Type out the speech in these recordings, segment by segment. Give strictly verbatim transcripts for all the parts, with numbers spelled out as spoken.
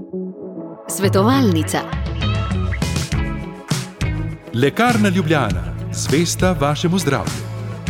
Svetovalnica. Lekarna Ljubljana, zvesta vašemu zdravju.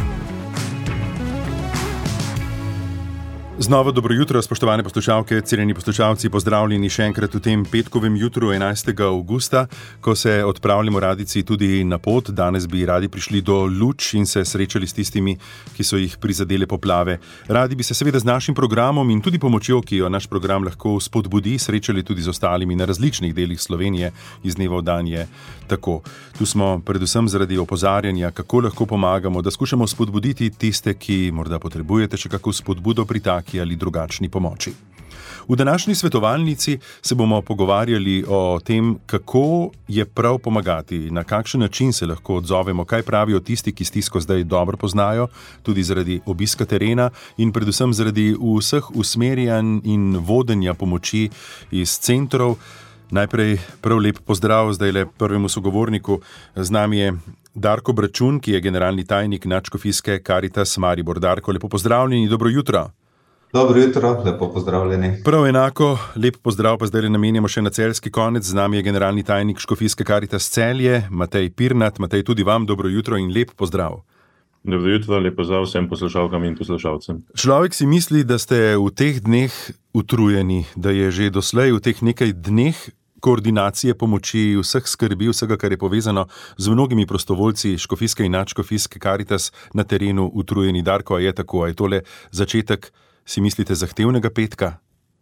Znova dobro jutro, spoštovane poslušalke, cenjeni poslušalci, pozdravljeni še enkrat v tem petkovem jutru enajstega avgusta, ko se odpravljamo radijci tudi na pot. Danes bi radi prišli do Luč in se srečali s tistimi, ki so jih prizadele poplave. Radi bi se seveda z našim programom in tudi pomočjo, ki jo naš program lahko spodbudi, srečali tudi z ostalimi na različnih delih Slovenije, iz dneva v dan je tako. Tu smo predvsem zaradi opozarjanja, kako lahko pomagamo, da skušamo spodbuditi tiste, ki morda potrebujete še kako spodbudo pri taki ali drugačni pomoči. V današnji svetovalnici se bomo pogovarjali o tem, kako je prav pomagati, na kakšen način se lahko odzovemo, kaj pravijo tisti, ki stisko zdaj dobro poznajo, tudi zaradi obiska terena in predvsem zaradi vseh usmerjanj in vodenja pomoči iz centrov. Najprej prav lep pozdrav zdaj le prvemu sogovorniku. Z nami je Darko Bračun, ki je generalni tajnik Nadškofijske Karitas Maribor. Darko, lepo pozdravljeni, dobro jutro. Dobro jutro, lepo pozdravljeni. Prav enako, lep pozdrav pa zdaj namenjamo še na celjski konec. Z nami je generalni tajnik Škofijske Karitas Celje, Matej Pirnat. Matej, tudi vam dobro jutro in lep pozdrav. Dobro jutro, lep pozdrav vsem poslušalkam in poslušalcem. Človek si misli, da ste v teh dneh utrujeni, da je že doslej v teh nekaj dneh koordinacije pomoči, vseh skrbi, vsega, kar je povezano z mnogimi prostovoljci Škofijske in Nadškofijske Karitas na terenu utrujeni. Darko, a je tako? A je tole začetek, si mislite, zahtevnega petka?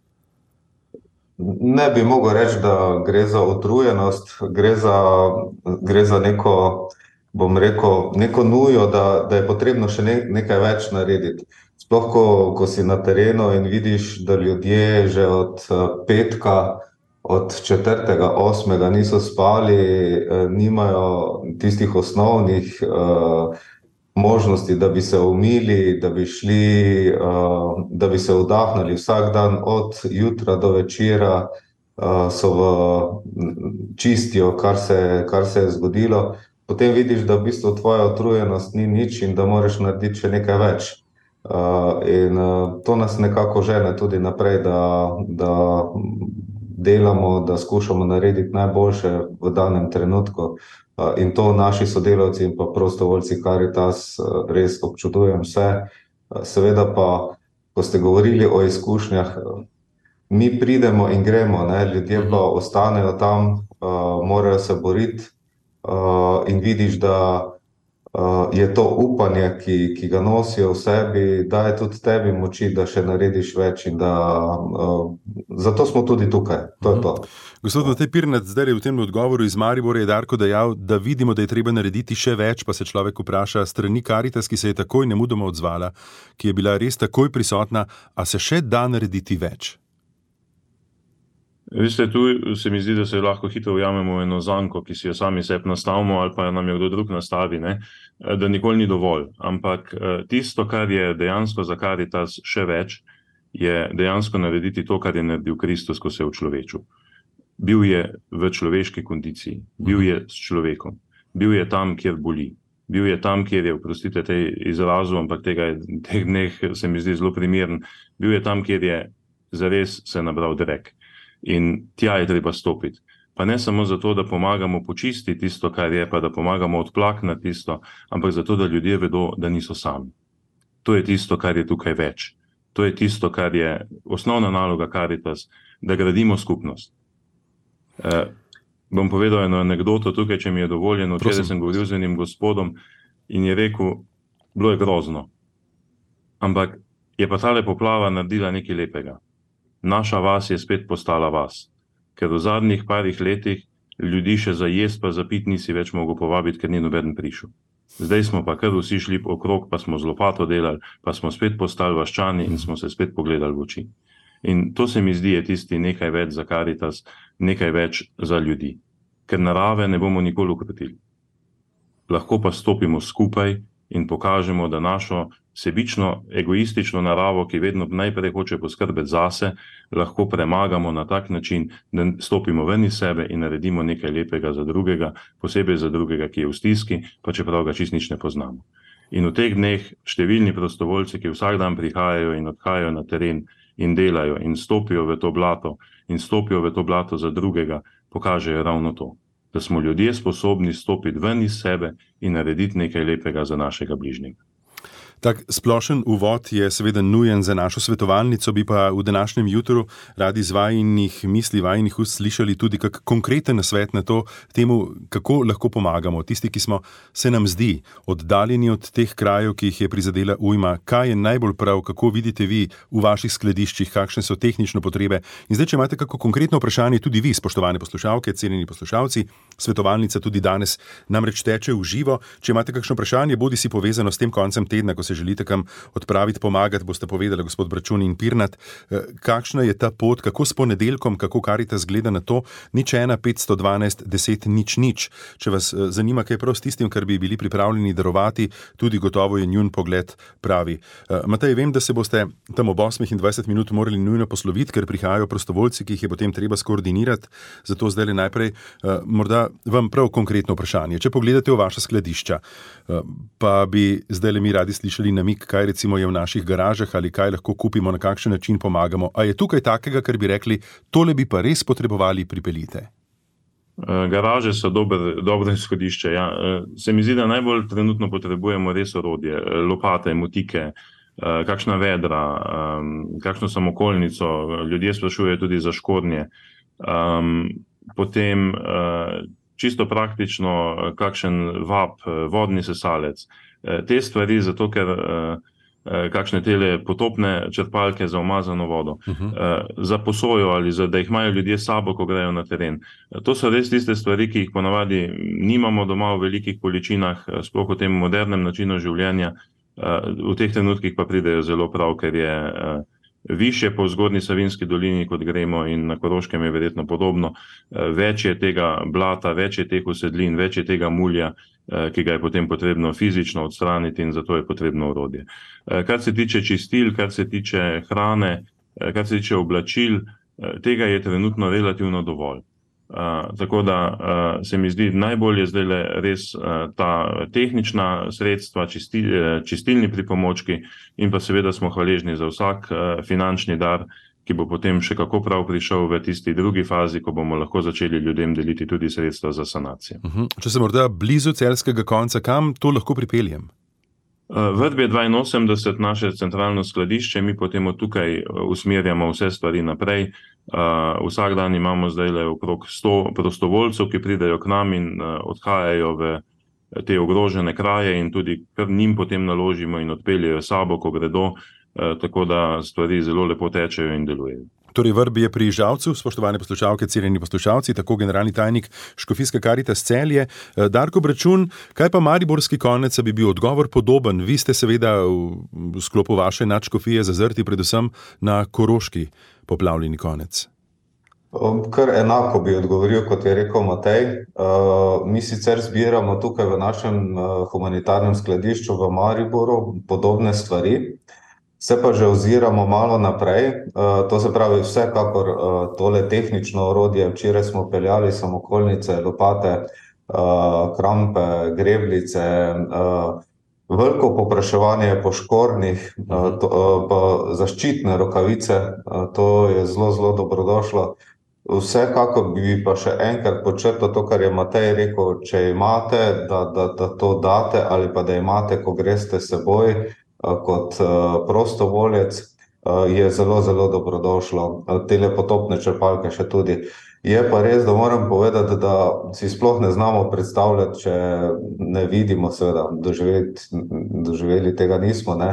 Ne bi mogel reči, da gre za utrujenost, gre za, gre za neko, bom rekel, neko nujo, da, da je potrebno še ne, nekaj več narediti. Sploh, ko, ko si na terenu in vidiš, da ljudje že od petka, od četrtega, osmega niso spali, nimajo tistih osnovnih uh, možnosti, da bi se umili, da bi šli, uh, da bi se vdahnili vsak dan od jutra do večera, uh, so v čistijo, kar se, kar se je zgodilo. Potem vidiš, da v bistvu tvoja utrujenost ni nič in da moraš narediti še nekaj več. Uh, in uh, to nas nekako žene tudi naprej, da, da delamo, da skušamo narediti najboljše v danem trenutku. In to naši sodelavci in pa prostovoljci Karitas res občudujem vse. Seveda pa, ko ste govorili o izkušnjah, mi pridemo in gremo, ne? Ljudje pa ostanejo tam, morajo se boriti in vidiš, da je to upanje, ki, ki ga nosijo v sebi, daje tudi tebi moči, da še narediš več in da zato smo tudi tukaj. To je to. Gospod Matej Pirnat, zdaj v tem odgovoru iz Maribora je Darko dejal, da vidimo, da je treba narediti še več, pa se človek vpraša strani Karitas, ki se je takoj nemudoma odzvala, ki je bila res takoj prisotna, a se še da narediti več? Veste, tu se mi zdi, da se lahko hitro ujamemo eno zanko, ki si jo sami sebi nastavimo ali pa nam jo kdo drug nastavi, ne? Da nikoli ni dovolj. Ampak tisto, kar je dejansko za Karitas še več, je dejansko narediti to, kar je naredil Kristus, ko se je učlovečil. Bil je v človeški kondiciji, bil je s človekom, bil je tam, kjer boli, bil je tam, kjer je, oprostite tej izrazu, ampak tega je teh dneh se mi zdi zelo primeren, bil je tam, kjer je zares se nabral drek. In tja je treba stopiti. Pa ne samo zato, da pomagamo počistiti tisto, kar je, pa da pomagamo odplakniti tisto, ampak zato, da ljudje vedo, da niso sami. To je tisto, kar je tukaj več. To je tisto, kar je osnovna naloga Karitas, da gradimo skupnost. Eh, bom povedal eno anekdoto tukaj, če mi je dovoljeno. Včeraj sem govoril z enim gospodom in je rekel, bilo je grozno. Ampak je pa tale poplava naredila nekaj lepega. Naša vas je spet postala vas, ker v zadnjih parih letih ljudi še za jest pa za pit nisi več mogel povabiti, ker ni nobeden prišel. Zdaj smo pa kar vsi šli okrog, pa smo z lopato delali, pa smo spet postali vaščani in smo se spet pogledali v oči. In to se mi zdi je tisti nekaj več za Karitas, nekaj več za ljudi, ker narave ne bomo nikoli ukrotili. Lahko pa stopimo skupaj in pokažemo, da našo sebično, egoistično naravo, ki vedno najprej hoče poskrbeti zase, lahko premagamo na tak način, da stopimo ven iz sebe in naredimo nekaj lepega za drugega, posebej za drugega, ki je v stiski, pa čeprav ga čisto nič ne poznamo. In v teh dneh številni prostovoljci, ki vsak dan prihajajo in odhajajo na teren in delajo in stopijo v to blato in stopijo v to blato za drugega, pokažejo ravno to, da smo ljudje sposobni stopiti ven iz sebe in narediti nekaj lepega za našega bližnjega. Tak splošen uvod je seveda nujen za našo svetovalnico, bi pa v današnjem jutru radi iz vajinih misli, vajinih ust slišali tudi kak konkreten nasvet na to temu, kako lahko pomagamo. Tisti, ki smo, se nam zdi, oddaljeni od teh krajev, ki jih je prizadela ujma, kaj je najbolj prav, kako vidite vi v vaših skladiščih, kakšne so tehnične potrebe. In zdaj, če imate kako konkretno vprašanje, tudi vi, spoštovane poslušalke, cenjeni poslušalci, svetovalnica tudi danes namreč teče v živo. Če imate kakšno vprašanje, bodi si povezano s tem koncem tedna, ko se želite kam odpraviti, pomagati, boste povedali gospod Bračun in Pirnat, kakšna je ta pot, kako s ponedeljkom, kako Karitas gleda na to, nič ena petsto dvanajst deset nič nič. Če vas zanima, kaj prav s tistim, kar bi bili pripravljeni darovati, tudi gotovo je njun pogled pravi. Matej, vem, da se boste tam ob osmih in dvajset minut morali nujno posloviti, ker prihajajo prostovoljci, ki jih je potem treba skoordinirati, zato zdaj najprej morda vam prav konkretno vprašanje. Če pogledate v vaša skladišča, pa bi zdaj mi radi slišali namig, kaj recimo je v naših garažah ali kaj lahko kupimo, na kakšen način pomagamo. A je tukaj takega, kar bi rekli, tole bi pa res potrebovali, pripeljite? Garaže so dober, dobro izhodišče. Ja. Se mi zdi, da najbolj trenutno potrebujemo res orodje, lopate, motike, kakšna vedra, kakšno samokolnico, ljudje sprašujejo tudi za škornje. Potem čisto praktično kakšen vap, vodni sesalec. Te stvari, zato ker kakšne tele potopne črpalke za umazano vodo, uh-huh. za posojo ali za, da jih imajo ljudje sabo, ko grejo na teren. To so res tiste stvari, ki jih ponavadi nimamo doma v velikih količinah, sploh v tem modernem načinu življenja. V teh trenutkih pa pridejo zelo prav, ker je višje po zgornji Savinjski dolini, kot gremo, in na Koroškem je verjetno podobno. Več je tega blata, več je teh usedlin, več je tega mulja, ki ga je potem potrebno fizično odstraniti, in zato je potrebno orodje. Kar se tiče čistil, kar se tiče hrane, kar se tiče oblačil, tega je trenutno relativno dovolj. Uh, tako da uh, se mi zdi najbolje zdaj res uh, ta tehnična sredstva, čisti, čistilni pripomočki, in pa seveda smo hvaležni za vsak uh, finančni dar, ki bo potem še kako prav prišel v tisti drugi fazi, ko bomo lahko začeli ljudem deliti tudi sredstva za sanacijo. Uh-huh. Če sem morda blizu celjskega konca, kam to lahko pripeljem? Vrb je dvainosemdeset, naše centralno skladišče, mi potem od tukaj usmerjamo vse stvari naprej. Uh, vsak dan imamo zdaj le okrog sto prostovoljcev, ki pridejo k nam in uh, odhajajo v te ogrožene kraje, in tudi kar njim potem naložimo in odpeljejo sabo, ko gredo, uh, tako da stvari zelo lepo tečejo in delujejo. Torej, Vrb je pri Žalcu, spoštovane poslušalke, cenjeni poslušalci, tako generalni tajnik Škofijske Karitas Celje. Darko Bračun, kaj pa mariborski konec, bi bil odgovor podoben? Vi ste seveda v sklopu vaše nadškofije zazrti predvsem na koroški poplavljeni konec. Kar enako bi odgovoril, kot je rekel Matej. Mi sicer zbiramo tukaj v našem humanitarnem skladišču v Mariboru podobne stvari, se pa že oziramo malo naprej, to se pravi vsekakor tole tehnično orodje. Včeraj smo peljali samokolnice, lopate, krampe, grebljice, veliko povpraševanje po škornjih, pa zaščitne rokavice, to je zelo, zelo dobrodošlo. Vsekakor bi pa še enkrat podčrtal to, kar je Matej rekel, če imate, da, da, da to date, ali pa da imate, ko greste seboj, kot prostovoljec, je zelo, zelo dobrodošlo. Tele potopne črpalke še tudi. Je pa res, da moram povedati, da si sploh ne znamo predstavljati, če ne vidimo, seveda, doživeti, doživeli tega nismo, ne,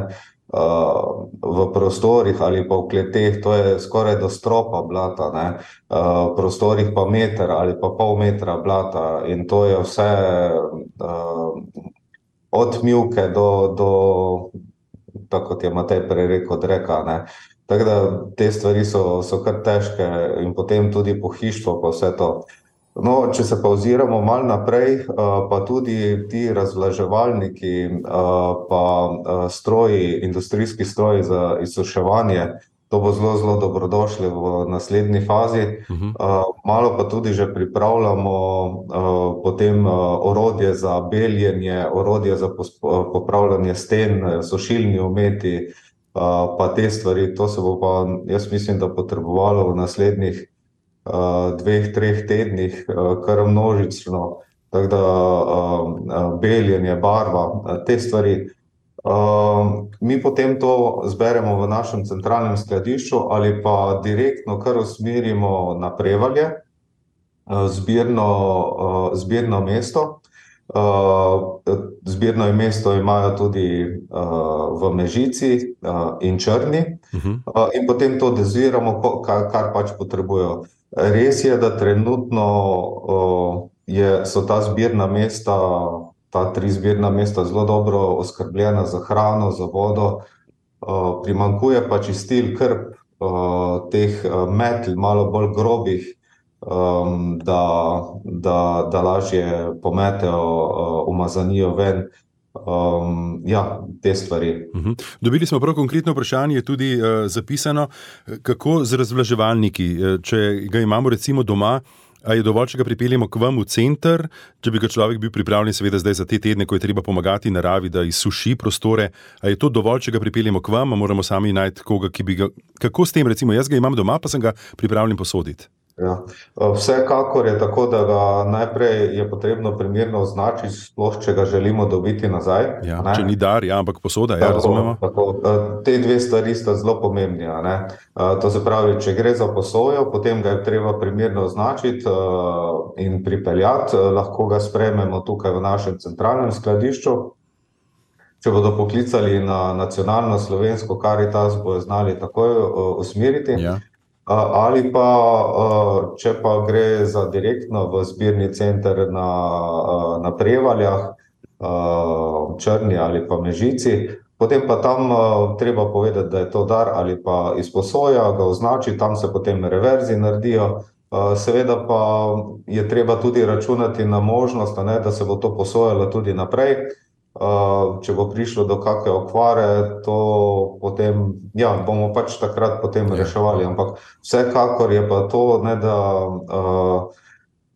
v prostorih ali pa v kleteh, to je skoraj do stropa blata, ne, v prostorih pa meter ali pa pol metra blata, in to je vse od mivke do, do tako kot je Matej prej rekel, dreka, ne. Tako da te stvari so, so kar težke, in potem tudi pohištvo pa vse to. No, če se pa oziramo malo naprej, pa tudi ti razvlaževalniki, pa stroji, industrijski stroji za izsuševanje, to bo zelo, zelo dobrodošli v naslednji fazi. Uh-huh. Malo pa tudi že pripravljamo potem orodje za beljenje, orodje za popravljanje sten, sušilni ometi, pa te stvari. To se bo pa, jaz mislim, da potrebovalo v naslednjih dveh, treh tednih, kar množično, tako da beljenje, barva, te stvari. Mi potem to zberemo v našem centralnem skladišču ali pa direktno kar usmerimo na Prevalje, zbirno, zbirno mesto. Zbirno mesto imajo tudi v Mežici in Črni in potem to doziramo, kar pač potrebujejo. Res je, da trenutno je, so ta zbirna mesta, ta tri zbirna mesta zelo dobro oskrbljena za hrano, za vodo, primanjkuje pa čistil, krp, teh metl, malo bolj grobih, da, da, da lažje pometejo umazanijo ven. Um, ja, te stvari. Uhum. Dobili smo prav konkretno vprašanje tudi uh, zapisano, kako z razvlaževalniki, če ga imamo recimo doma, a je dovolj, če ga pripeljemo k vam v center, če bi ga človek bil pripravljen seveda zdaj za te tedne, ko je treba pomagati naravi, da izsuši prostore, a je to dovolj, če ga pripeljemo k vam, a moramo sami najti koga, ki bi ga, kako s tem recimo, jaz ga imam doma, pa sem ga pripravljen posoditi. Ja. Vsekakor je tako, da ga najprej je potrebno primerno označiti, sploh če ga želimo dobiti nazaj. Ja, če ni dar, ja, ampak posoda, ja, razumemo. Tako, te dve stvari sta zelo pomembni. Ne? To se pravi, če gre za posojo, potem ga je treba primerno označiti in pripeljati. Lahko ga sprejmemo tukaj v našem centralnem skladišču. Če bodo poklicali na nacionalno slovensko Karitas, bojo znali takoj usmeriti. Ja. Ali pa, če pa gre za direktno v zbirni center na, na Prevaljah, Črni ali pa Mežici, potem pa tam treba povedati, da je to dar ali pa izposoja, ga označi, tam se potem reverzi naredijo. Seveda pa je treba tudi računati na možnost, ne, da se bo to posojalo tudi naprej. Uh, če bo prišlo do kakšne okvare, to potem, ja, bomo pač takrat potem ja. reševali, ampak vsekakor je pa to, ne, da uh,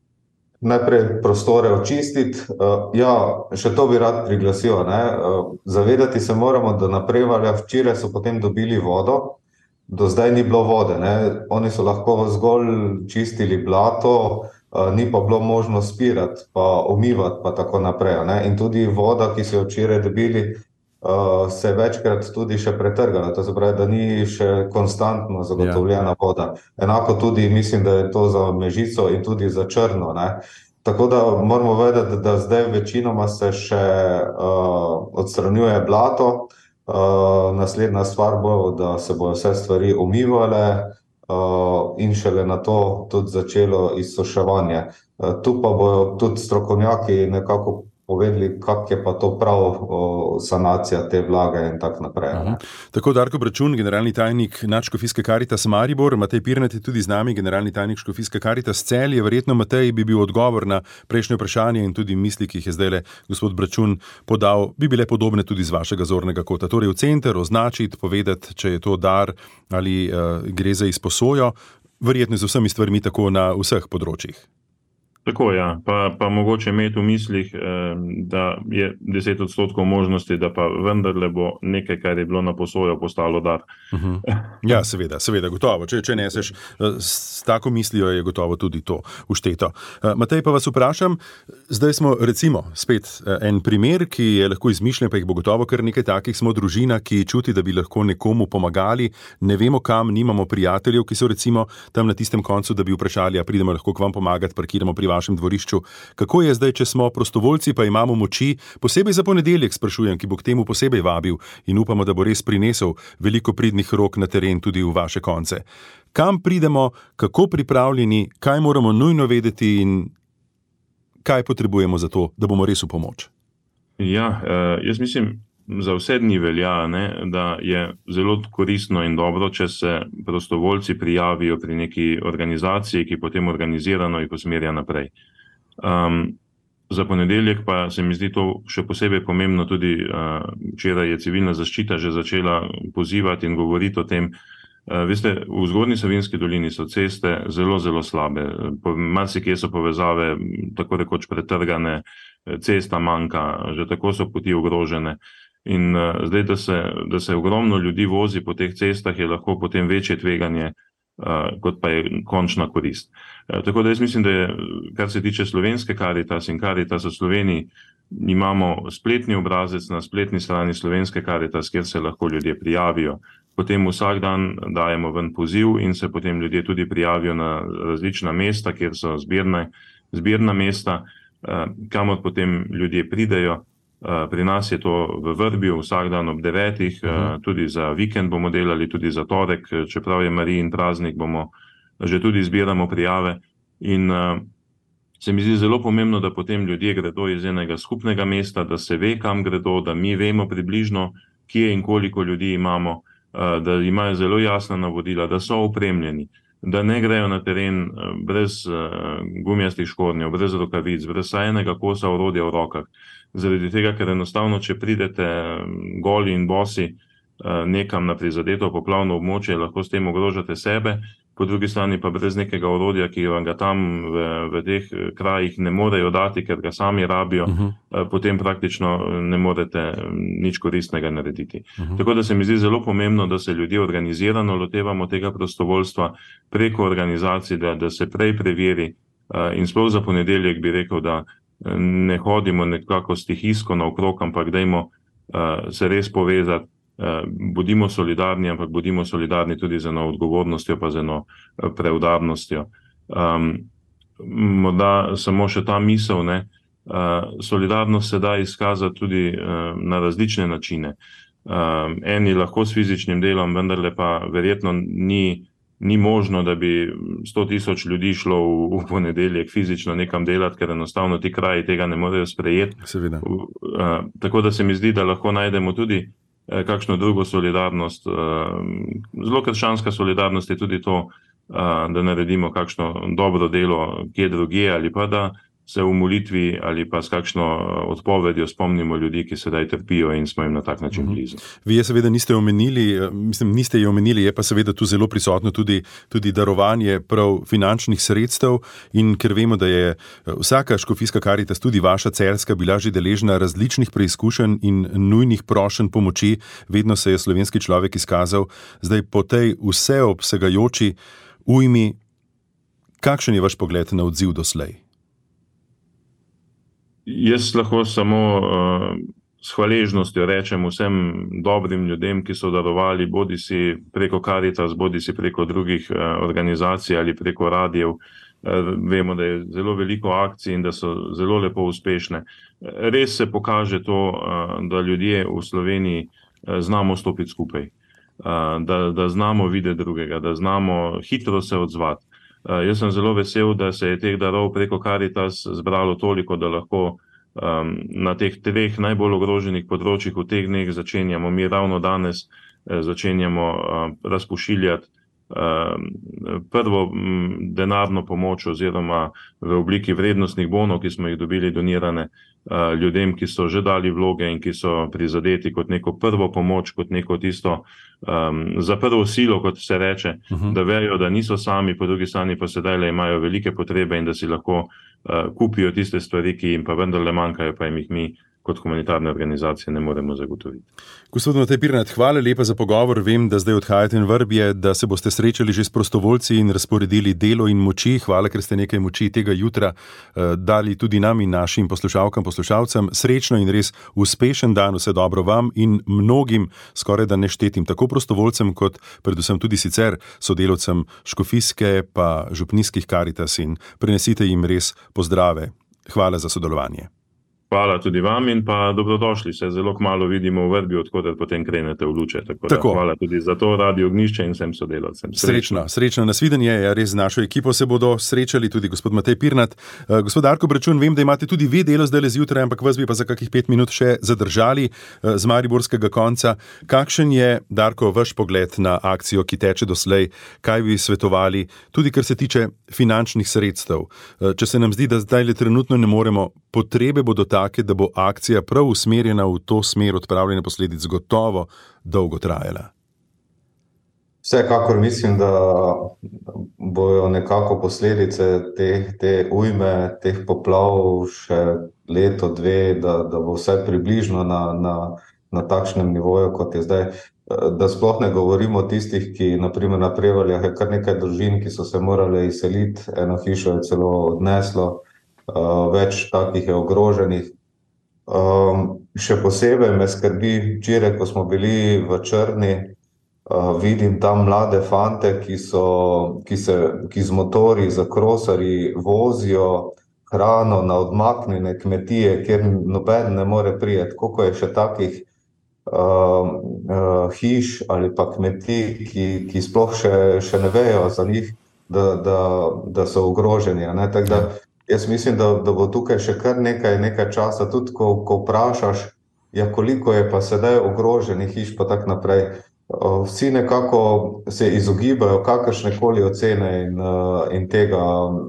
najprej prostore očistiti. Uh, ja, še to bi rad priglasil, ne, uh, zavedati se moramo, da na Prevaljah včeraj so potem dobili vodo, do zdaj ni bilo vode, ne, oni so lahko zgolj čistili blato, ni pa bilo možno spirati, pa umivati, pa tako naprej. Ne? In tudi voda, ki so jo včeraj dobili, se je večkrat tudi še pretrgala. To se pravi, da ni še konstantno zagotovljena ja. voda. Enako tudi mislim, da je to za Mežico in tudi za Črno. Ne? Tako da moramo vedeti, da zdaj večinoma se še uh, odstranjuje blato. Uh, naslednja stvar bo, da se bojo vse stvari umivale, Uh, in šele na to tudi začelo izsuševanje. Uh, tu pa bojo tudi strokovnjaki nekako povedali, kak je pa to prav uh, sanacija te vlage in tak naprej. Uh-huh. Tako Darko Bračun, generalni tajnik Nadškofijske Karitas Maribor, Matej Pirnat je tudi z nami, generalni tajnik Škofijske Karitas Celje. Verjetno, Matej, bi bil odgovor na prejšnje vprašanje in tudi misli, ki jih je zdajle gospod Bračun podal, bi bile podobne tudi z vašega zornega kota. Torej v center označiti, povedati, če je to dar ali uh, gre za izposojo, verjetno z vsemi stvarmi tako na vseh področjih. Tako, ja. Pa, pa mogoče imeti v mislih, da je deset odstotkov možnosti, da pa vendarle bo nekaj, kar je bilo na posojo, postalo dar. Uh-huh. Ja, seveda, seveda, gotovo. Če, če neseš s tako mislijo, je gotovo tudi to všteto. Matej, pa vas vprašam, zdaj smo recimo spet en primer, ki je lahko izmišljen, pa jih bo gotovo kar nekaj takih, smo družina, ki čuti, da bi lahko nekomu pomagali, ne vemo kam, nimamo prijateljev, ki so recimo tam na tistem koncu, da bi vprašali, a pridemo lahko k vam pomagati, parkiramo pri vašem dvorišču. Kako je zdaj, če smo prostovoljci, pa imamo moči, posebej za ponedeljek sprašujem, ki bo k temu posebej vabil in upamo, da bo res prinesel veliko pridnih rok na teren tudi v vaše konce. Kam pridemo, kako pripravljeni, kaj moramo nujno vedeti in kaj potrebujemo za to, da bomo res v pomoč? Ja, jaz mislim, za vse dni velja, ne, da je zelo koristno in dobro, če se prostovoljci prijavijo pri neki organizaciji, ki potem organizirano jih usmerja naprej. Um, za ponedeljek pa se mi zdi to še posebej pomembno, tudi uh, včeraj je civilna zaščita že začela pozivati in govoriti o tem. Uh, veste, v Zgornji Savinjski dolini so ceste zelo, zelo slabe. Marsikje so povezave tako rekoč pretrgane, cesta manjka, že tako so poti ogrožene. In uh, zdaj, da se, da se ogromno ljudi vozi po teh cestah, je lahko potem večje tveganje kot pa je končna korist. Tako da jaz mislim, da je, kar se tiče slovenske Karitas in Karitas v Sloveniji, imamo spletni obrazec na spletni strani slovenske Karitas, kjer se lahko ljudje prijavijo. Potem vsak dan dajemo ven poziv in se potem ljudje tudi prijavijo na različna mesta, kjer so zbirne, zbirna mesta, kamor potem ljudje pridejo. Pri nas je to v Vrbju vsak dan ob devetih, uh-huh. tudi za vikend bomo delali, tudi za torek, čeprav je Marijin praznik, bomo že tudi zbiramo prijave. In uh, se mi zdi zelo pomembno, da potem ljudje gredo iz enega skupnega mesta, da se ve, kam gredo, da mi vemo približno, kje in koliko ljudi imamo, uh, da imajo zelo jasna navodila, da so opremljeni, da ne grejo na teren brez uh, gumijastih škornjev, brez rokavic, brez enega kosa orodja v rokah. Zaradi tega, ker enostavno, če pridete goli in bosi nekam na prizadeto poplavno območje, lahko s tem ogrožate sebe, po drugi strani pa brez nekega orodja, ki vam ga tam v, v teh krajih ne morejo dati, ker ga sami rabijo, uh-huh. potem praktično ne morete nič koristnega narediti. Uh-huh. Tako da se mi zdi zelo pomembno, da se ljudje organizirano lotevamo tega prostovoljstva preko organizacij, da, da se prej preveri in sploh za ponedeljek bi rekel, da ne hodimo nekako stihijsko naokrog, ampak dajmo uh, se res povezati, uh, bodimo solidarni, ampak bodimo solidarni tudi z eno odgovornostjo, pa z eno preudarnostjo. Um, morda samo še ta misel, ne, uh, solidarnost se da izkazati tudi uh, na različne načine. Uh, eni lahko s fizičnim delom, vendarle pa verjetno ni Ni možno, da bi sto tisoč ljudi šlo v, v ponedeljek fizično nekam delati, ker enostavno ti kraji tega ne morejo sprejeti. Seveda. Uh, tako da se mi zdi, da lahko najdemo tudi uh, kakšno drugo solidarnost. Uh, zelo krščanska solidarnost je tudi to, uh, da naredimo kakšno dobro delo kje drugje, ali pa da se v molitvi ali pa s kakšno odpovedjo spomnimo ljudi, ki sedaj trpijo in smo jim na tak način blizu. Vi je seveda niste omenili, mislim, niste je omenili, je pa seveda tu zelo prisotno tudi, tudi darovanje prav finančnih sredstev in ker vemo, da je vsaka škofijska Karitas, tudi vaša celjska, bila že deležna različnih preizkušenj in nujnih prošenj pomoči, vedno se je slovenski človek izkazal. Zdaj po tej vseobsegajoči ujmi, kakšen je vaš pogled na odziv doslej? Jaz lahko samo uh, s hvaležnostjo rečem vsem dobrim ljudem, ki so darovali, bodi si preko Karitas, bodi si preko drugih uh, organizacij ali preko radijev. Uh, vemo, da je zelo veliko akcij in da so zelo lepo uspešne. Res se pokaže to, uh, da ljudje v Sloveniji uh, znamo stopiti skupaj, uh, da, da znamo videti drugega, da znamo hitro se odzvati. Uh, jaz sem zelo vesel, da se je teh darov preko Karitas zbralo toliko, da lahko um, na teh treh najbolj ogroženih področjih v teh dneh začenjamo, mi ravno danes eh, začenjamo uh, razpošiljati uh, prvo m, denarno pomoč oziroma v obliki vrednostnih bonov, ki smo jih dobili donirane uh, ljudem, ki so že dali vloge in ki so prizadeti kot neko prvo pomoč, kot neko tisto Um, za prvo silo, kot se reče, uh-huh. da vejo, da niso sami, po drugi strani pa sedaj le imajo velike potrebe in da si lahko uh, kupijo tiste stvari, ki jim pa vendarle manjkajo, pa jim jih mi kot humanitarne organizacije ne moremo zagotoviti. Gospod Matej Pirnat, hvala lepa za pogovor. Vem, da zdaj odhajate in Vrbje, da se boste srečali že s prostovoljci in razporedili delo in moči. Hvala, ker ste nekaj moči tega jutra uh, dali tudi nam in našim poslušalkam, poslušalcem. Srečno in res uspešen dan, vse dobro vam in mnogim, skoraj da neštetim, tako prostovoljcem kot predvsem tudi sicer sodelavcem škofijske pa župnijskih Karitas in prenesite jim res pozdrave. Hvala za sodelovanje. Hvala tudi vam in pa dobrodošli. Se zelo kmalu vidimo v Vrbju, odkoder potem krenete v Luče. Tako, tako. Da, hvala tudi za to Radio Ognjišče in vsem sodelavcem. Srečno, srečno nasvidenje. Ja, res z našo ekipo se bodo srečali tudi gospod Matej Pirnat. Uh, gospod Darko Bračun, vem, da imate tudi vi delo zdaj zjutraj, ampak vas bi pa za kakih pet minut še zadržali uh, z mariborskega konca. Kakšen je, Darko, vaš pogled na akcijo, ki teče doslej? Kaj bi svetovali, tudi kar se tiče finančnih sredstev? Uh, če se nam zdi, da zdaj le trenutno ne moremo, potrebe bodo take, da bo akcija prav usmerjena v to smer odpravljanja posledic gotovo dolgo trajala. Vsekakor mislim, da bojo nekako posledice te, te ujme, teh poplav še leto, dve, da, da bo vse približno na, na, na takšnem nivoju, kot je zdaj. da sploh ne govorimo o tistih, ki naprimer na Prevaljah je kar nekaj družin, ki so se morali izseliti, eno hišo je celo odneslo, več takih je ogroženih. Še posebej me skrbi, včeraj, ko smo bili v Črni, vidim tam mlade fante, ki so, ki se, ki z motorji, z krosarji vozijo hrano na odmaknjene kmetije, kjer noben ne more prijeti. Koliko je še takih uh, uh, hiš ali pa kmetij, ki, ki sploh še, še ne vejo za njih, da, da, da so ogroženi. Ne? Tak da jaz mislim, da, da bo tukaj še kar nekaj, nekaj časa, tudi ko, ko vprašaš, ja, koliko je pa sedaj ogroženih hiš, pa tak naprej. Vsi nekako se izogibajo kakršnekoli ocene in, in tega,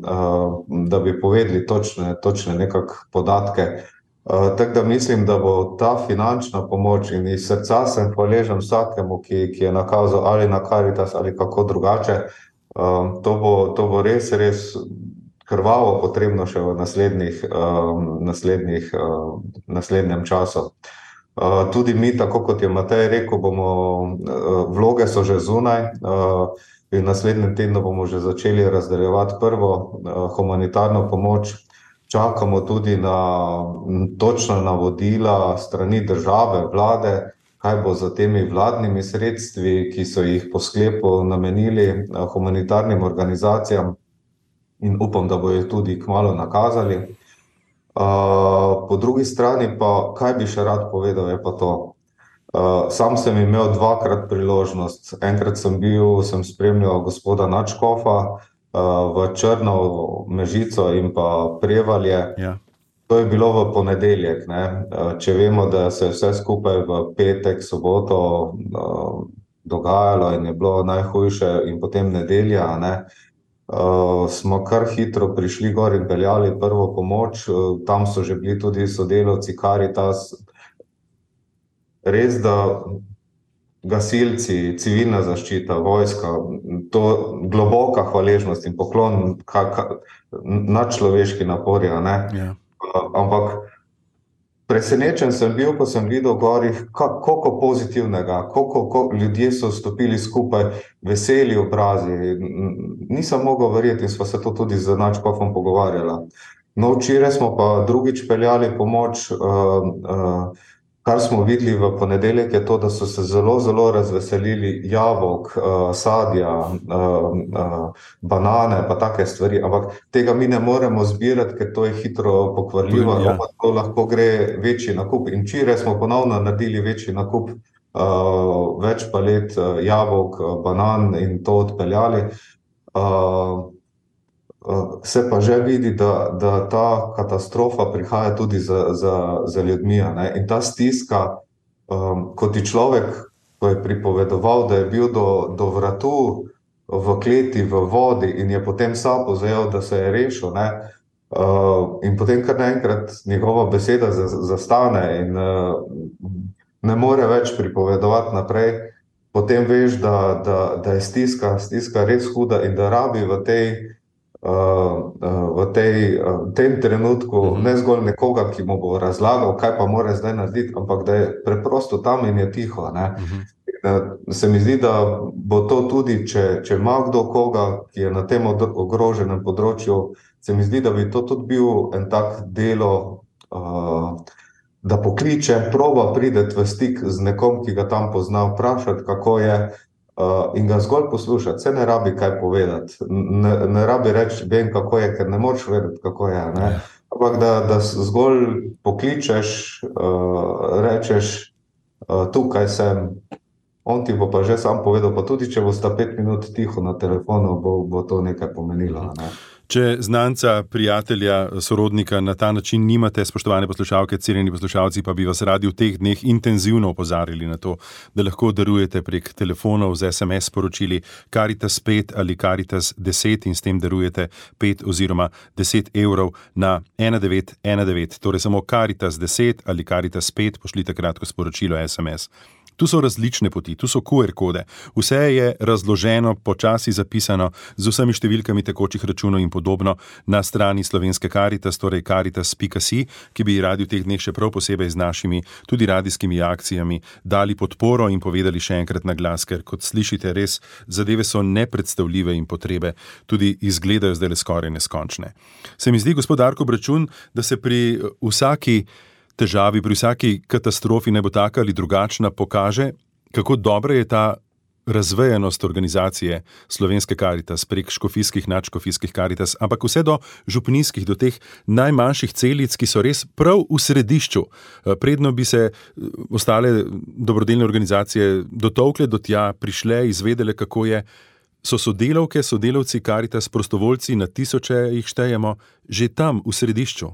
da bi povedali točne, točne nekak podatke. Tako da mislim, da bo ta finančna pomoč in iz srca sem hvaležen vsakemu, ki, ki je nakazal ali na Karitas ali kako drugače. To bo, to bo res, res krvavo potrebno še v naslednjih, naslednjih, naslednjem času. Uh, tudi mi, tako kot je Matej rekel, bomo, uh, vloge so že zunaj uh, in naslednjem tednu bomo že začeli razdeljevati prvo uh, humanitarno pomoč. Čakamo tudi na točna navodila strani države, vlade, kaj bo za temi vladnimi sredstvi, ki so jih po sklepu namenili uh, humanitarnim organizacijam in upam, da bojo tudi kmalu nakazali. Uh, po drugi strani pa, kaj bi še rad povedal, je pa to. Uh, sam sem imel dvakrat priložnost. Enkrat sem bil, sem spremljal gospoda Nadškofa uh, v Črno, Mežico in pa Prevalje. Ja. To je bilo v ponedeljek. Ne? Uh, če vemo, da se je vse skupaj v petek, soboto uh, dogajalo in je bilo najhujše in potem nedelja, ne? Uh, smo kar hitro prišli gor in peljali prvo pomoč, uh, tam so že bili tudi sodelavci Karitas. Res, da gasilci, civilna zaščita, vojska, to globoka hvaležnost in poklon, ka, ka, nadčloveški napori, ne? Ja. Uh, ampak presenečen sem bil, ko sem videl gorih, koliko pozitivnega, koliko, koliko ljudje so stopili skupaj, veseli obrazi. Nisem mogel verjeti in sva se to tudi z Nadškofom pogovarjala. No, včeraj smo pa drugič peljali pomoč, uh, uh, kar smo videli v ponedeljek je to, da so se zelo, zelo razveselili jabolk, uh, sadja, uh, uh, banane, pa take stvari, ampak tega mi ne moremo zbirati, ker to je hitro pokvarljivo, ja. Pa to lahko gre večji nakup. In včeraj smo ponovno naredili večji nakup, uh, več palet uh, jabolk, uh, banan in to odpeljali. Uh, Se pa že vidi, da, da ta katastrofa prihaja tudi za, za, za ljudmi. Ne? In ta stiska, um, kot ti človek, ko je pripovedoval, da je bil do, do vratu v kleti, v vodi in je potem sapo zajel, da se je rešil. Ne? Uh, in potem kar naenkrat njegova beseda zastane in uh, ne more več pripovedovati naprej. Potem veš, da, da, da je stiska, stiska res huda in da rabi v tej Uh, uh, v tej, uh, tem trenutku uh-huh. ne zgolj nekoga, ki mu bo razlagal, kaj pa mora zdaj narediti, ampak da je preprosto tam in je tiho. Ne? Uh-huh. Uh, se mi zdi, da bo to tudi, če, če ima kdo koga, ki je na tem ogroženem področju, se mi zdi, da bi to tudi bil en tak delo, uh, da pokliče, proba prideti v stik z nekom, ki ga tam pozna, vprašati, kako je, Uh, in ga zgolj poslušati, se ne rabi kaj povedati, ne, ne rabi reči, vem kako je, ker ne moreš vedeti, kako je, ne? Ampak da, da zgolj pokličeš, uh, rečeš, uh, tukaj sem, on ti bo pa že sam povedal, pa tudi če bo sta pet minut tiho na telefonu, bo, bo to nekaj pomenilo, ne? Če znanca, prijatelja, sorodnika na ta način nimate, spoštovane poslušalke, cenjeni poslušalci, pa bi vas radi v teh dneh intenzivno opozarjali na to, da lahko darujete prek telefonov z es em es sporočili Karitas pet ali Karitas deset in s tem darujete pet oziroma deset evrov na ena devet ena devet. Torej samo Karitas deset ali Karitas pet, pošljite kratko sporočilo es em es. Tu so različne poti, tu so Q R kode, vse je razloženo, počasi zapisano, z vsemi številkami tekočih računov in podobno na strani Slovenske Karitas, torej karitas pika si, ki bi radi v teh dneh še prav posebej z našimi tudi radijskimi akcijami dali podporo in povedali še enkrat na glas, ker kot slišite, res zadeve so nepredstavljive in potrebe tudi izgledajo zdaj le skoraj neskončne. Se mi zdi, gospod Darko Bračun, da se pri vsaki težavi, pri vsaki katastrofi, ne bo taka ali drugačna, pokaže, kako dobra je ta razvejanost organizacije Slovenske Karitas prek škofijskih, nadškofijskih Karitas, ampak vse do župnijskih, do teh najmanjših celic, ki so res prav v središču. Predno bi se ostale dobrodelne organizacije dotolkle do tja, prišle, izvedele, kako je, so sodelavke, sodelavci Karitas, prostovoljci, na tisoče jih štejemo, že tam v središču.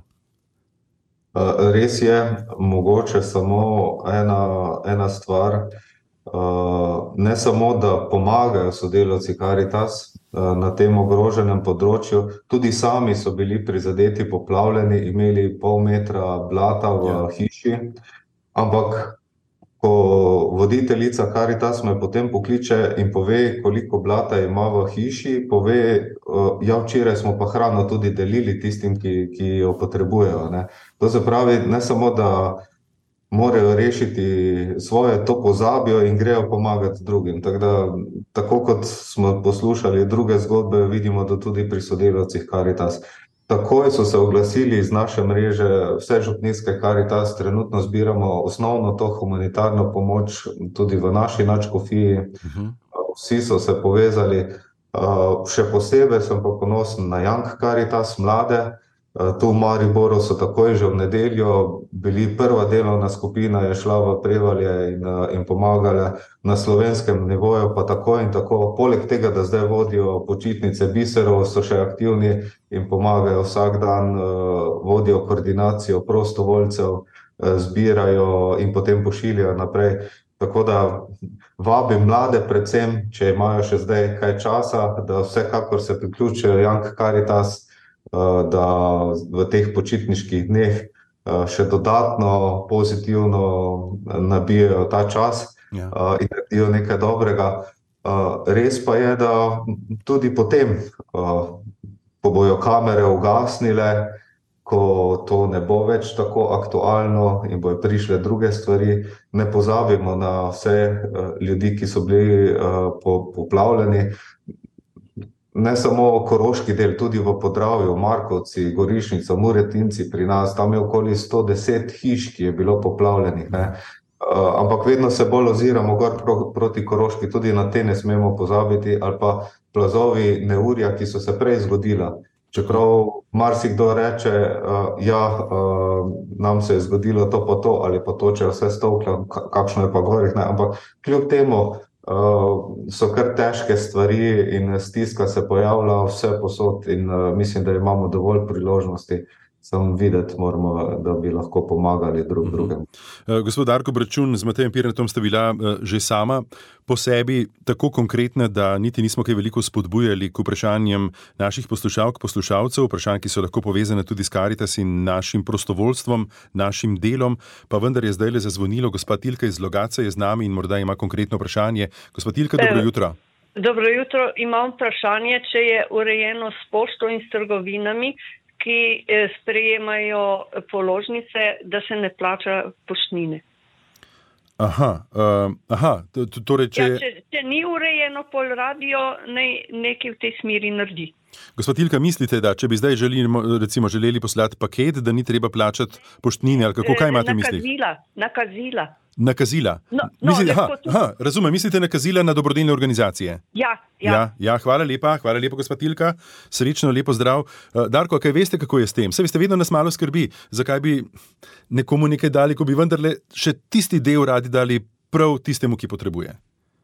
Res je, mogoče samo ena, ena stvar, ne samo, da pomagajo sodelavci Karitas na tem ogroženem področju, tudi sami so bili prizadeti, poplavljeni, imeli pol metra blata v ja. hiši, ampak ko voditeljica Karitas me potem pokliče in pove, koliko blata ima v hiši, pove, ja, včeraj smo pa hrano tudi delili tistim, ki, ki jo potrebujejo. Ne. To se pravi, ne samo, da morajo rešiti svoje, to pozabijo in grejo pomagati drugim. Tako da, tako kot smo poslušali druge zgodbe, vidimo, da tudi pri sodelavcih Karitas. Takoj so se oglasili iz naše mreže vse župnijske Karitas, trenutno zbiramo osnovno to humanitarno pomoč tudi v naši nadškofiji. Uh-huh. Vsi so se povezali. Še posebej sem pa ponosen na Young Karitas, mlade. Tu v Mariboru so takoj že v nedeljo bili, prva delovna skupina je šla v Prevalje in, in pomagala, na slovenskem nivoju pa tako in tako. Poleg tega, da zdaj vodijo počitnice biserov, so še aktivni in pomagajo vsak dan, vodijo koordinacijo prostovoljcev, zbirajo in potem pošiljajo naprej. Tako da vabim mlade predvsem, če imajo še zdaj kaj časa, da vsekakor se priključijo Young Karitas, da v teh počitniških dneh še dodatno pozitivno nabijajo ta čas ja. in naredijo nekaj dobrega. Res pa je, da tudi potem, ko bojo kamere ugasnile, ko to ne bo več tako aktualno in bojo prišle druge stvari, ne pozabimo na vse ljudi, ki so bili poplavljeni. Ne samo koroški del, tudi v Podravju, Markovci, Gorišnica, Muretinci pri nas, tam je okoli sto deset hiš, ki je bilo poplavljenih. Ne? Ampak vedno se bolj oziramo gor proti Koroški, tudi na te ne smemo pozabiti, ali pa plazovi neurja, ki so se prej zgodila. Čeprav marsikdo reče, ja, nam se je zgodilo to pa to, ali pa to, če vse stovkla, kakšno je pa gorih, ne? Ampak kljub temu, Uh, so kar težke stvari in stiska se pojavlja vse posod in uh, mislim, da imamo dovolj priložnosti, samo videti moramo, da bi lahko pomagali drug drugemu. Uh, gospod Darko Bračun, z Matejem Pirnetom sta bila uh, že sama po sebi tako konkretna, da niti nismo kaj veliko spodbujali k vprašanjem naših poslušalk, poslušalcev, vprašanj, ki so lahko povezane tudi s Karitas in našim prostovoljstvom, našim delom, pa vendar je zdaj le zazvonilo. Gospa Tilka iz Logatca je z nami in morda ima konkretno vprašanje. Gospa Tilka, dobro jutro. Dobro jutro, imam vprašanje, če je urejeno s pošto in s trgovinami, ki sprejemajo položnice, da se ne plača poštnine. Aha, uh, aha, torej, če... Ja, če, če ni urejeno, pol radio naj nekaj v tej smeri naredi. Gospod Tilka, mislite, da če bi zdaj želimo, recimo, želeli poslati paket, da ni treba plačati poštnine, ali kako, kaj imate v mislih? Nakazila, nakazila. Nakazila? No, no, Misli, aha, aha, razumem, mislite nakazila na dobrodelne organizacije? Ja, ja. Ja, ja, hvala lepa, hvala lepa, gospod Tilka, srečno, lepo zdrav. Darko, kaj veste, kako je s tem? Saj veste, vedno nas malo skrbi, zakaj bi nekomu nekaj dali, ko bi vendarle še tisti del radi dali prav tistemu, ki potrebuje.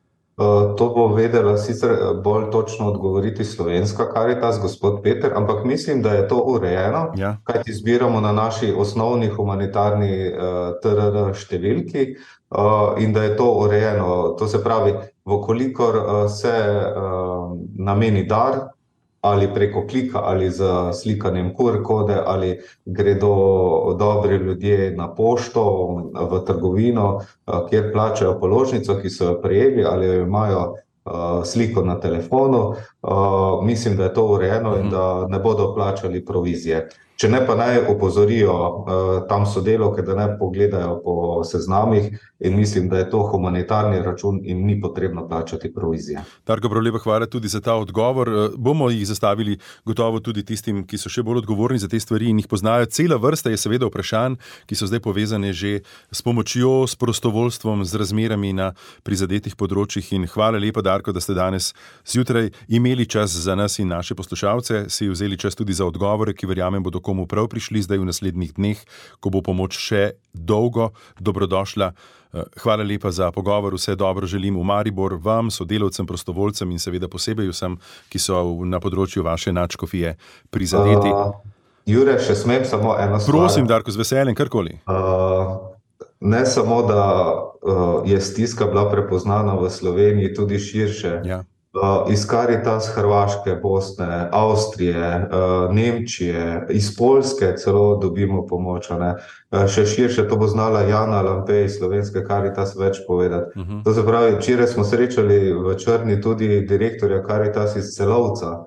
To bo vedela sicer bolj točno odgovoriti Slovenska Karitas, gospod Peter, ampak mislim, da je to urejeno, ja. Kajti zbiramo na naši osnovni humanitarni uh, T R R številki uh, in da je to urejeno. To se pravi, vkolikor uh, se uh, nameni dar, ali preko klika, ali z slikanjem Q R kode, ali gredo dobri ljudje na pošto, v trgovino, kjer plačajo položnico, ki so jo prejeli, ali jo imajo sliko na telefonu. Mislim, da je to urejeno in da ne bodo plačali provizije. Če ne, pa naj opozorijo tam sodelavke, da ne pogledajo po seznamih, in mislim, da je to humanitarni račun in ni potrebno plačati provizije. Darko, prav lepa hvala tudi za ta odgovor. Bomo jih zastavili gotovo tudi tistim, ki so še bolj odgovorni za te stvari in jih poznajo. Cela vrsta je seveda vprašanj, ki so zdaj povezane že s pomočjo, s prostovoljstvom, z razmerami na prizadetih področjih. In hvala lepa, Darko, da ste danes zjutraj imeli čas za nas in naše poslušalce, si vzeli čas tudi za odgovore, ki verjamem bodo komu prav prišli zdaj v naslednjih dneh, ko bo pomoč še dolgo dobrodošla. Hvala lepa za pogovor, vse dobro želim v Maribor, vam, sodelavcem, prostovoljcem in seveda posebej vsem, ki so na področju vaše nadškofije prizadeti. Uh, Jure, še smem samo eno stvar. Prosim, Darko, z veseljem, karkoli. Uh, ne samo, da uh, je stiska bila prepoznana v Sloveniji, tudi širše. Ja. Iz Caritas Hrvaške, Bosne, Avstrije, Nemčije, iz Poljske celo dobimo pomoč. Ne? Še širše, to bo znala Jana Lampej iz Slovenske Caritas več povedati. Uh-huh. To se pravi, včeraj smo srečali v Črni tudi direktorja Caritas iz Celovca.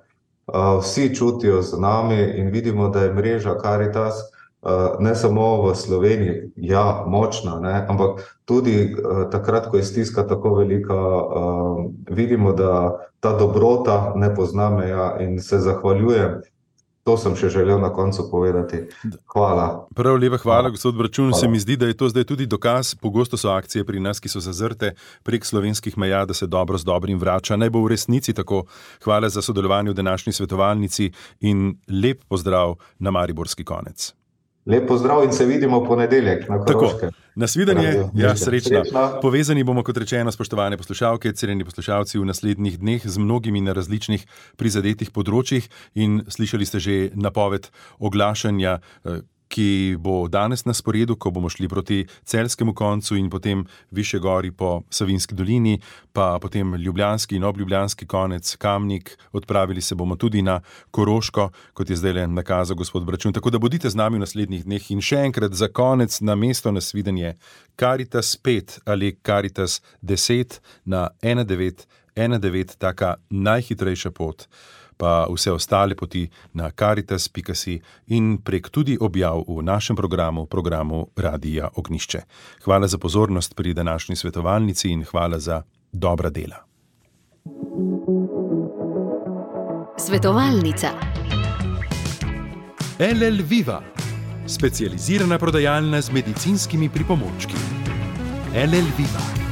Vsi čutijo z nami in vidimo, da je mreža Caritas ne samo v Sloveniji, ja, močna, ne, ampak tudi uh, takrat, ko je stiska tako velika, uh, vidimo, da ta dobrota ne pozna meja in se zahvaljujem. To sem še želel na koncu povedati. Hvala. Prav lepa hvala, gospod Bračun. Se mi zdi, da je to zdaj tudi dokaz. Pogosto so akcije pri nas, ki so zazrte prek slovenskih meja, da se dobro z dobrim vrača. Naj bo v resnici tako. Hvala za sodelovanje v današnji svetovalnici in lep pozdrav na mariborski konec. Lep pozdrav in se vidimo v ponedeljek na Koroškem. Nasvidenje, ja, srečno. Povezani bomo, kot rečeno, spoštovane poslušalke, cenjeni poslušalci, v naslednjih dneh z mnogimi na različnih prizadetih področjih in slišali ste že napoved oglašanja, ki bo danes na sporedu, ko bomo šli proti celjskemu koncu in potem višje gori po Savinjski dolini, pa potem ljubljanski in obljubljanski konec, Kamnik, odpravili se bomo tudi na Koroško, kot je zdaj le nakazal gospod Bračun. Tako da bodite z nami v naslednjih dneh in še enkrat za konec na mesto nasvidenje Caritas pet ali Caritas deset na ena devet ena devet, taka najhitrejša pot. Pa vse ostale poti na caritas pika si in prek tudi objav v našem programu, programu Radija Ognjišče. Hvala za pozornost pri današnji svetovalnici in hvala za dobra dela. Svetovalnica. L L Viva, specializirana prodajalna z medicinskimi pripomočki. L L Viva.